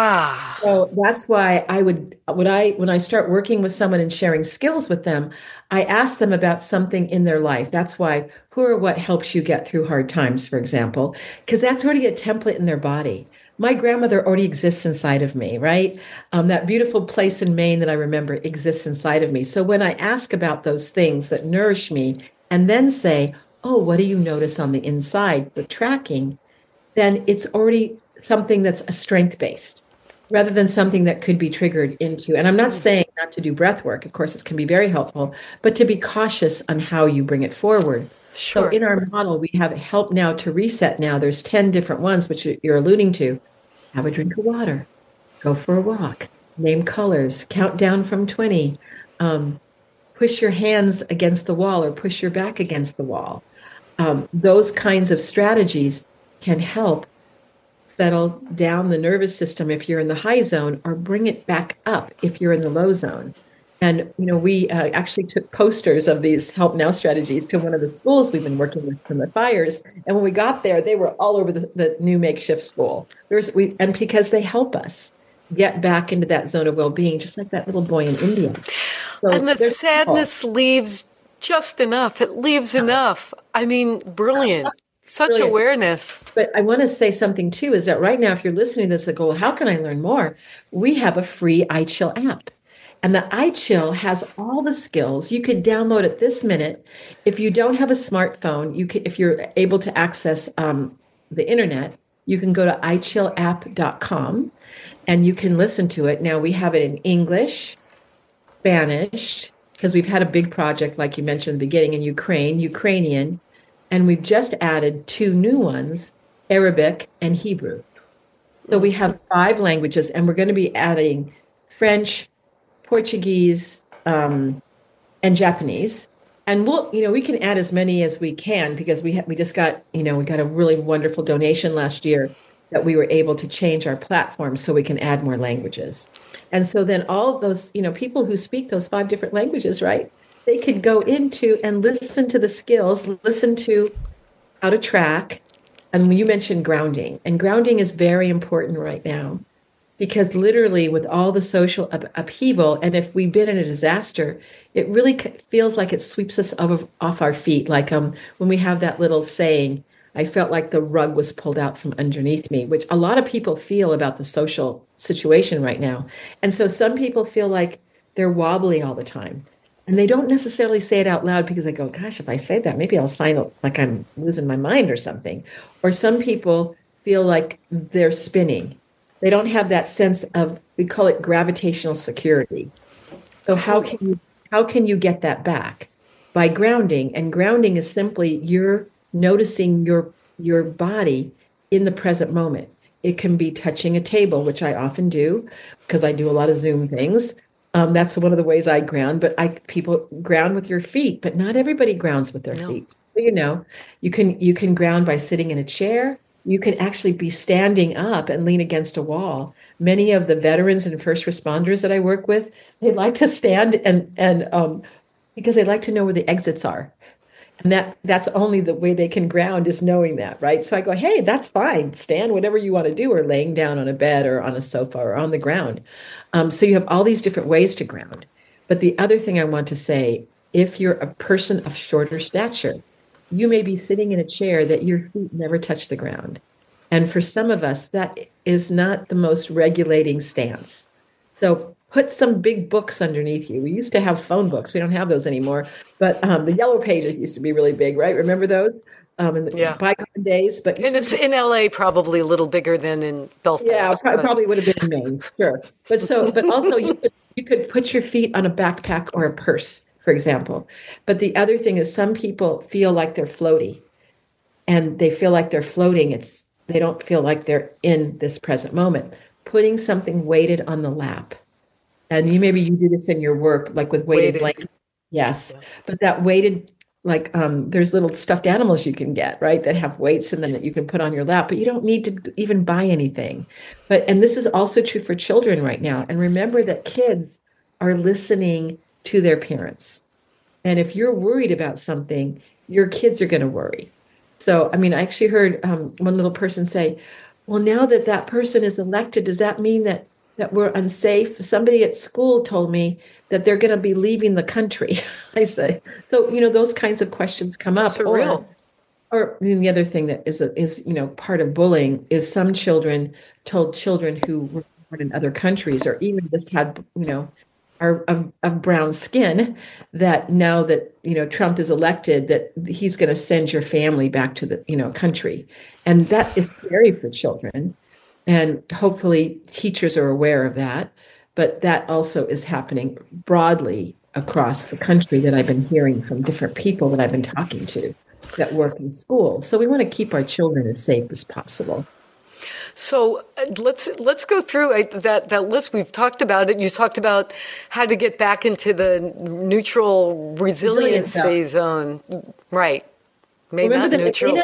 So that's why when I start working with someone and sharing skills with them, I ask them about something in their life. That's why who or what helps you get through hard times, for example, because that's already a template in their body. My grandmother already exists inside of me, right? That beautiful place in Maine that I remember exists inside of me. So when I ask about those things that nourish me and then say, what do you notice on the inside, the tracking, then it's already something that's a strength-based rather than something that could be triggered into. And I'm not saying not to do breath work. Of course, this can be very helpful, but to be cautious on how you bring it forward. Sure. So in our model, we have Help Now to Reset Now. There's 10 different ones, which you're alluding to. Have a drink of water, go for a walk, name colors, count down from 20, push your hands against the wall or push your back against the wall. Those kinds of strategies can help settle down the nervous system if you're in the high zone or bring it back up if you're in the low zone. And, we actually took posters of these Help Now strategies to one of the schools we've been working with from the fires. And when we got there, they were all over the new makeshift school. And because they help us get back into that zone of well-being, just like that little boy in India. So and the sadness leaves just enough. It leaves enough. I mean, brilliant. Such brilliant awareness. But I want to say something too, is that right now, if you're listening to this, like, well, how can I learn more? We have a free iChill app. And the iChill has all the skills. You could download it this minute. If you don't have a smartphone, if you're able to access the internet, you can go to ichillapp.com and you can listen to it. Now we have it in English, Spanish, because we've had a big project, like you mentioned in the beginning, in Ukrainian, and we've just added 2 new ones, Arabic and Hebrew. So we have 5 languages, and we're going to be adding French, Portuguese, and Japanese. And we can add as many as we can because we just got, we got a really wonderful donation last year that we were able to change our platform so we can add more languages. And so then all those, people who speak those 5 different languages, right? They could go into and listen to the skills, listen to how to track. And when you mentioned grounding, and grounding is very important right now. Because literally with all the social upheaval, and if we've been in a disaster, it really feels like it sweeps us off our feet. Like when we have that little saying, I felt like the rug was pulled out from underneath me, which a lot of people feel about the social situation right now. And so some people feel like they're wobbly all the time. And they don't necessarily say it out loud because they go, gosh, if I say that, maybe I'll sign like I'm losing my mind or something. Or some people feel like they're spinning. They don't have that sense of, we call it gravitational security. So how can you get that back? By grounding. And grounding is simply you're noticing your your body in the present moment. It can be touching a table, which I often do because I do a lot of Zoom things. That's one of the ways I ground, but people ground with your feet, but not everybody grounds with their No. feet. So, you can ground by sitting in a chair. You can actually be standing up and lean against a wall. Many of the veterans and first responders that I work with, they like to stand and because they like to know where the exits are. And that's only the way they can ground is knowing that, right? So I go, hey, that's fine. Stand whatever you want to do, or laying down on a bed or on a sofa or on the ground. So you have all these different ways to ground. But the other thing I want to say, if you're a person of shorter stature, you may be sitting in a chair that your feet never touch the ground. And for some of us, that is not the most regulating stance. So put some big books underneath you. We used to have phone books. We don't have those anymore. But the yellow pages used to be really big, right? Remember those in the bygone days? But and it's in LA, probably a little bigger than in Belfast. Yeah, probably would have been in Maine, sure. But also you could put your feet on a backpack or a purse, for example. But the other thing is some people feel like they're floaty, and they feel like they're floating. They don't feel like they're in this present moment. Putting something weighted on the lap. And maybe you do this in your work, like with weighted blankets. Yes. Yeah. But that weighted, like there's little stuffed animals you can get, right? That have weights in them that you can put on your lap, but you don't need to even buy anything. And this is also true for children right now. And remember that kids are listening to their parents. And if you're worried about something, your kids are going to worry. So, I actually heard one little person say, well, now that person is elected, does that mean that we're unsafe? Somebody at school told me that they're going to be leaving the country. I say, so, those kinds of questions come up. Surreal. Or the other thing that is part of bullying is some children told children who were born in other countries or even just had, are of brown skin, that now that, Trump is elected, that he's going to send your family back to the, country. And that is scary for children. And hopefully teachers are aware of that. But that also is happening broadly across the country that I've been hearing from different people that I've been talking to that work in school. So we want to keep our children as safe as possible. So let's go through that list. We've talked about it. You talked about how to get back into the neutral resiliency zone. Right. It may not feel neutral.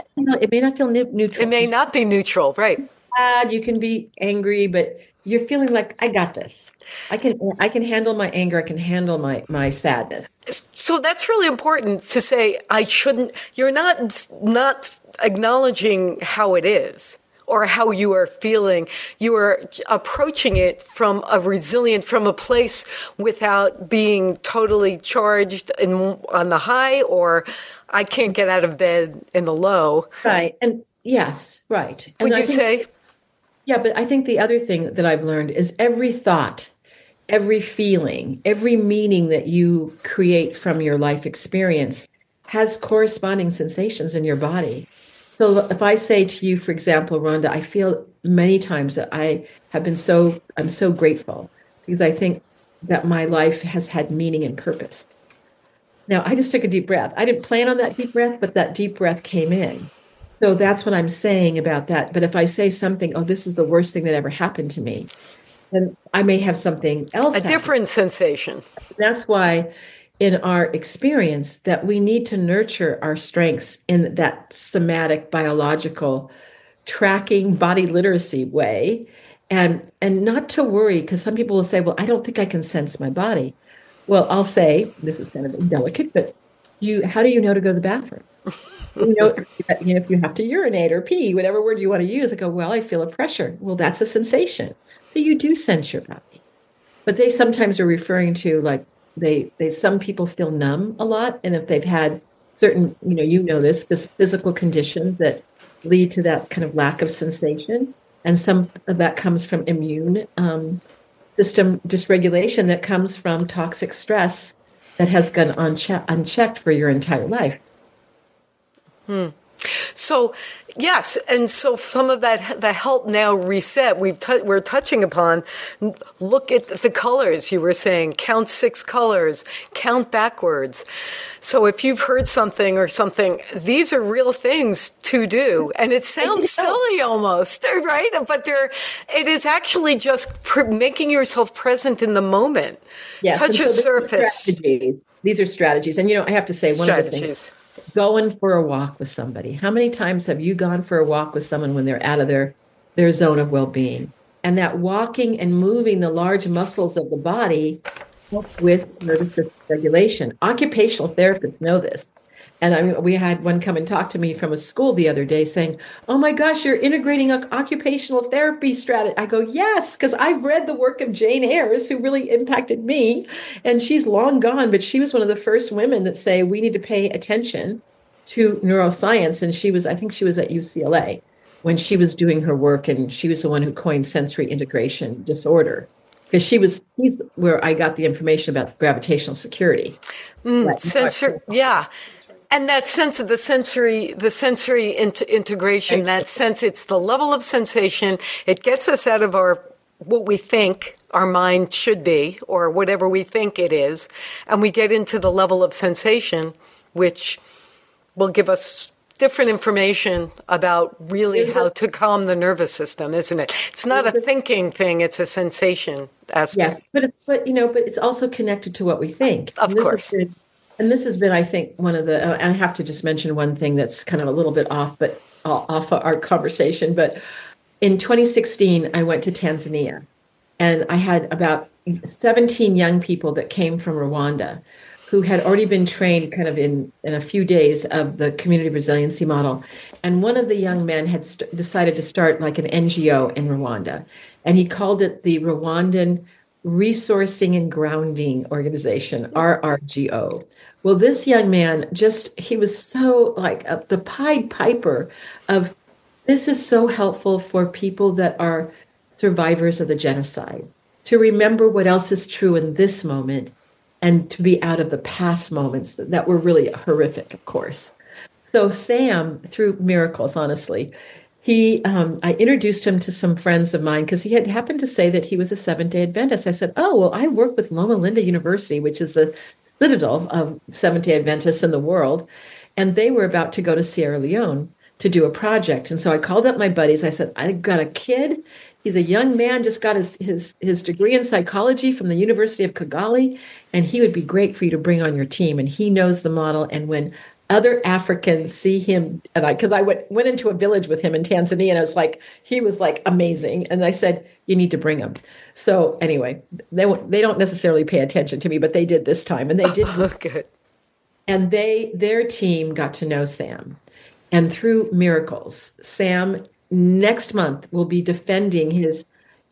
It may not be neutral, right. You can be angry, but you're feeling like, I got this. I can handle my anger. I can handle my sadness. So that's really important to say. You're not acknowledging how it is or how you are feeling. You are approaching it from a place without being totally charged on the high, or I can't get out of bed in the low. Right. And yes, right. Would you say? Yeah, but I think the other thing that I've learned is every thought, every feeling, every meaning that you create from your life experience has corresponding sensations in your body. So if I say to you, for example, Rhonda, I feel many times that I'm so grateful because I think that my life has had meaning and purpose. Now, I just took a deep breath. I didn't plan on that deep breath, but that deep breath came in. So that's what I'm saying about that. But if I say something, this is the worst thing that ever happened to me, then I may have something else. Different sensation. That's why in our experience that we need to nurture our strengths in that somatic, biological, tracking, body literacy way. And not to worry, because some people will say, well, I don't think I can sense my body. Well, I'll say, this is kind of indelicate, but how do you know to go to the bathroom? If you have to urinate or pee, whatever word you want to use, I go, well, I feel a pressure. Well, that's a sensation. So you do sense your body. But they sometimes are referring to like some people feel numb a lot. And if they've had certain, this physical conditions that lead to that kind of lack of sensation. And some of that comes from immune system dysregulation that comes from toxic stress that has gone unchecked for your entire life. So Yes, and so some of that, the help now reset. We're touching upon. Look at the colors. You were saying count 6 colors, count backwards. So if you've heard something or something, these are real things to do, and it sounds silly almost, right? But it is actually just making yourself present in the moment. Yes, touch a surface. These are strategies, and I have to say one of the things. Going for a walk with somebody. How many times have you gone for a walk with someone when they're out of their zone of well-being? And that walking and moving the large muscles of the body helps with nervous system regulation. Occupational therapists know this. And we had one come and talk to me from a school the other day saying, "Oh my gosh, you're integrating occupational therapy strategy." I go, "Yes, because I've read the work of Jane Ayers, who really impacted me. And she's long gone, but she was one of the first women that say we need to pay attention to neuroscience." And I think she was at UCLA when she was doing her work. And she was the one who coined sensory integration disorder. Because she's where I got the information about gravitational security. Yeah. And that sense of the sensory integration, that sense, it's the level of sensation. It gets us out of what we think our mind should be, or whatever we think it is, and we get into the level of sensation, which will give us different information about really how to calm the nervous system, isn't it? It's not a thinking thing; it's a sensation aspect. Yes, but it's also connected to what we think. Of course. And this has been, I think, one of the, I have to just mention one thing that's kind of a little bit off our conversation. But in 2016, I went to Tanzania, and I had about 17 young people that came from Rwanda who had already been trained kind of in a few days of the community resiliency model. And one of the young men had decided to start like an NGO in Rwanda. And he called it the Rwandan Resourcing and Grounding Organization, RRGO. Well, this young man he was so like the Pied Piper of, this is so helpful for people that are survivors of the genocide, to remember what else is true in this moment and to be out of the past moments that were really horrific, of course. So Sam, through miracles, honestly, I introduced him to some friends of mine because he had happened to say that he was a Seventh-day Adventist. I said, "Oh, well, I work with Loma Linda University, which is the citadel of Seventh-day Adventists in the world." And they were about to go to Sierra Leone to do a project. And so I called up my buddies. I said, "I got a kid. He's a young man, just got his degree in psychology from the University of Kigali, and he would be great for you to bring on your team. And he knows the model. And when other Africans see him," and because I went into a village with him in Tanzania, and he was like amazing. And I said, "You need to bring him." So anyway, they don't necessarily pay attention to me, but they did this time, and they did look good. And their team got to know Sam, and through miracles, Sam next month will be defending his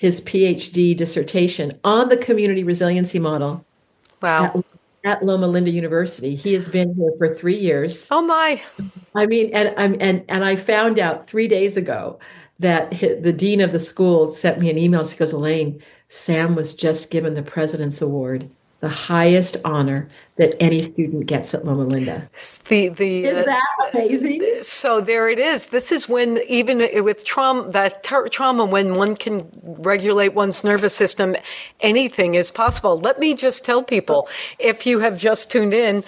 PhD dissertation on the community resiliency model. Wow. At Loma Linda University. He has been here for 3 years. Oh my! I mean, and I found out 3 days ago that the dean of the school sent me an email. She goes, "Elaine, Sam was just given the President's Award, the highest honor that any student gets at Loma Linda." Is that amazing? So there it is. This is when, even with trauma, when one can regulate one's nervous system, anything is possible. Let me just tell people, if you have just tuned in,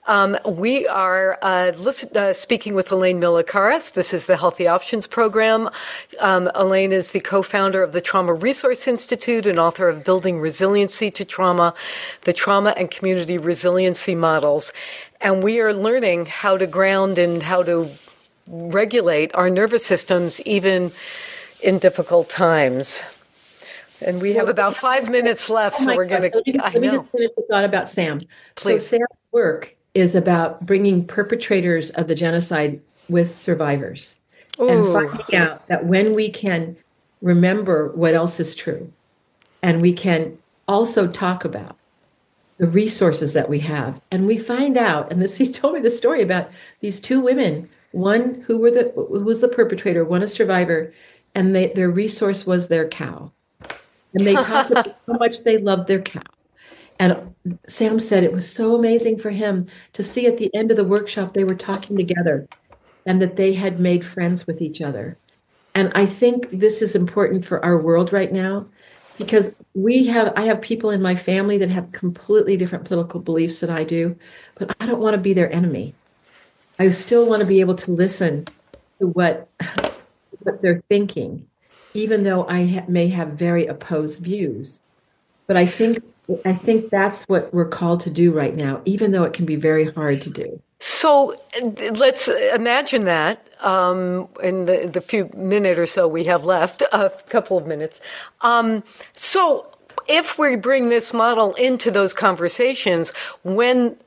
we are speaking with Elaine Milokaras. This is the Healthy Options Program. Elaine is the co-founder of the Trauma Resource Institute and author of Building Resiliency to Trauma, the Trauma and Community Resiliency Models. And we are learning how to ground and how to regulate our nervous systems even in difficult times. And we have about 5 minutes left, so we're going to... Let me just finish the thought about Sam. Please. So Sam's work is about bringing perpetrators of the genocide with survivors. Ooh. And finding out that when we can remember what else is true, and we can also talk about the resources that we have, and we find out, and he's told me the story about these 2 women, one who was the perpetrator, one a survivor, and their resource was their cow. And they talked about how much they loved their cow. And Sam said it was so amazing for him to see at the end of the workshop, they were talking together. and that they had made friends with each other. And I think this is important for our world right now because I have people in my family that have completely different political beliefs than I do, but I don't want to be their enemy. I still want to be able to listen to what they're thinking, even though may have very opposed views. But I think that's what we're called to do right now, even though it can be very hard to do. So let's imagine that in the few minute or so we have left, a couple of minutes. So if we bring this model into those conversations, when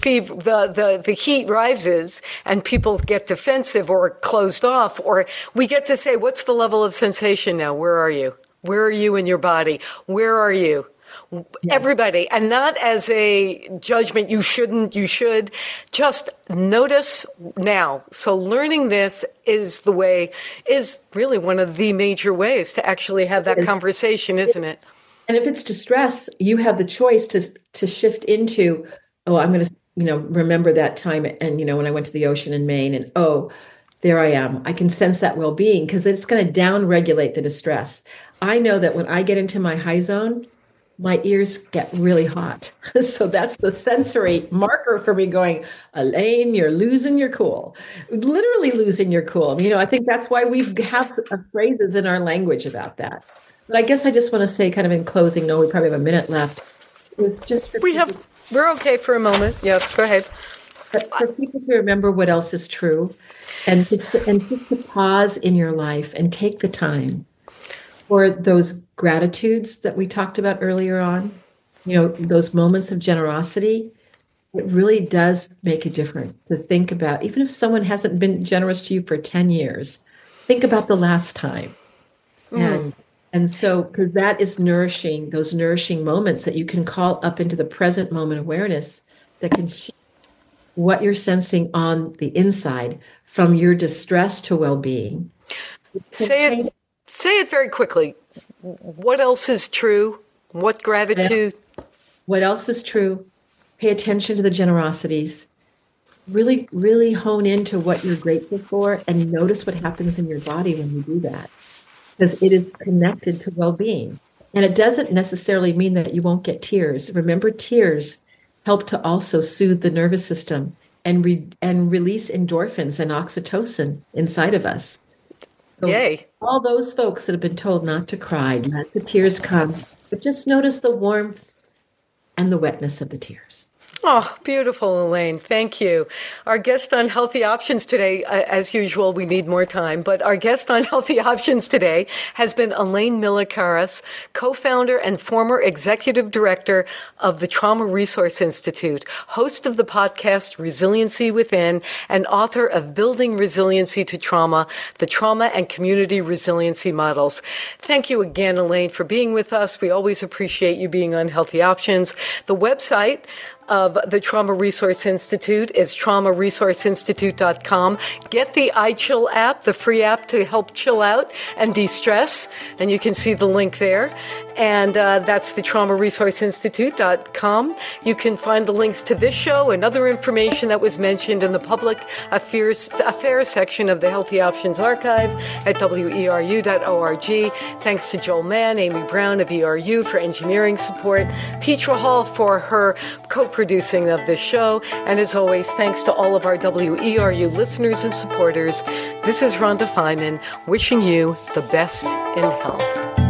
the heat rises and people get defensive or closed off, or we get to say, what's the level of sensation now? Where are you? Where are you in your body? Where are you? Yes. Everybody, and not as a judgment, you shouldn't, you should, just notice now. So learning this is really one of the major ways to actually have that conversation, isn't it? And if it's distress, you have the choice to shift into, I'm going to, remember that time and, when I went to the ocean in Maine and, there I am. I can sense that well-being because it's going to down-regulate the distress. I know that when I get into my high zone, my ears get really hot. So that's the sensory marker for me going, Elaine, you're losing your cool. Literally losing your cool. I think that's why we have phrases in our language about that. But I guess I just want to say kind of in closing, we probably have a minute left. It's just we're okay for a moment. Yes, go ahead. For people to remember what else is true and just to pause in your life and take the time for those gratitudes that we talked about earlier on, those moments of generosity. It really does make a difference to think about, even if someone hasn't been generous to you for 10 years, think about the last time. And so, because that is those nourishing moments that you can call up into the present moment awareness that can shift what you're sensing on the inside from your distress to well-being. Say it very quickly. What else is true? What gratitude? What else is true? Pay attention to the generosities. Really, really hone into what you're grateful for and notice what happens in your body when you do that. Because it is connected to well-being. And it doesn't necessarily mean that you won't get tears. Remember, tears help to also soothe the nervous system and release endorphins and oxytocin inside of us. So yay. All those folks that have been told not to cry, let the tears come, but just notice the warmth and the wetness of the tears. Oh, beautiful, Elaine. Thank you. Our guest on Healthy Options today, as usual, we need more time, but our guest on Healthy Options today has been Elaine Milokaras, co-founder and former executive director of the Trauma Resource Institute, host of the podcast Resiliency Within, and author of Building Resiliency to Trauma, the Trauma and Community Resiliency Models. Thank you again, Elaine, for being with us. We always appreciate you being on Healthy Options. The website of the Trauma Resource Institute is traumaresourceinstitute.com. Get the iChill app, the free app to help chill out and de-stress, and you can see the link there. And that's the traumaresourceinstitute.com. You can find the links to this show and other information that was mentioned in the public affairs section of the Healthy Options Archive at weru.org. Thanks to Joel Mann, Amy Brown of ERU for engineering support, Petra Hall for her co-producing of this show, and as always, thanks to all of our WERU listeners and supporters. This is Rhonda Feiman wishing you the best in health.